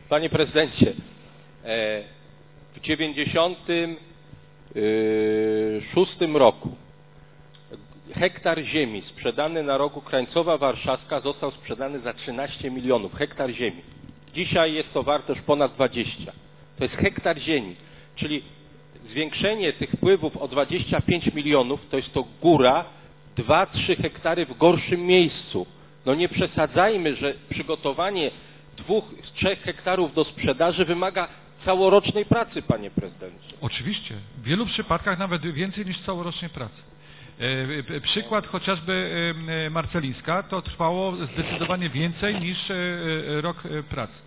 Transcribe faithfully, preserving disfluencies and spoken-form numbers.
Panie prezydencie, w dziewięćdziesiątym szóstym roku hektar ziemi sprzedany na rogu Krańcowa Warszawska został sprzedany za trzynaście milionów. Hektar ziemi. Dzisiaj jest to wartość ponad dwadzieścia. To jest hektar ziemi. Czyli zwiększenie tych wpływów o dwadzieścia pięć milionów to jest to góra dwa trzy hektary w gorszym miejscu. No nie przesadzajmy, że przygotowanie dwóch, trzech hektarów do sprzedaży wymaga całorocznej pracy, panie prezydencie. Oczywiście. W wielu przypadkach nawet więcej niż całorocznej pracy. E, przykład chociażby e, Marcelińska to trwało zdecydowanie więcej niż e, rok pracy.